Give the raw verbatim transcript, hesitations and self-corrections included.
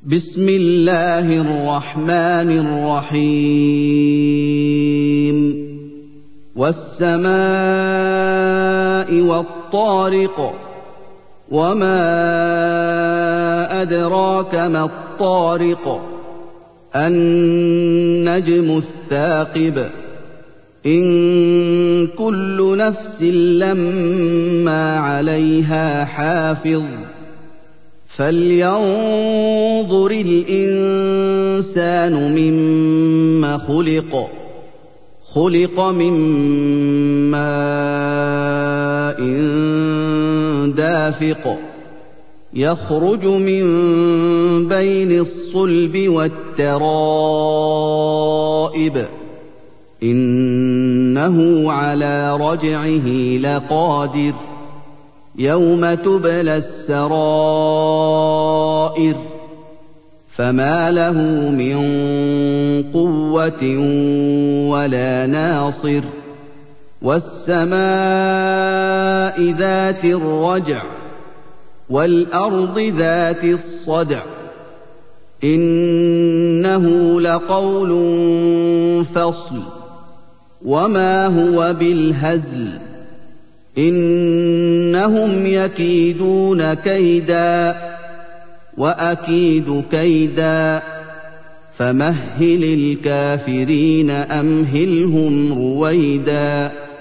بسم الله الرحمن الرحيم والسماء والطارق وما أدراك ما الطارق النجم الثاقب إن كل نفس لما عليها حافظ فلينظر الإنسان مما خلق خلق من ماء دافق يخرج من بين الصلب والترائب إنه على رجعه لقادر يوم تبلى السرائر فما له من قوة ولا ناصر والسماء ذات الرجع والأرض ذات الصدع إنه لقول فصل وما هو بالهزل إنهم يكيدون كيدا وأكيد كيدا فمهل الكافرين أمهلهم رويدا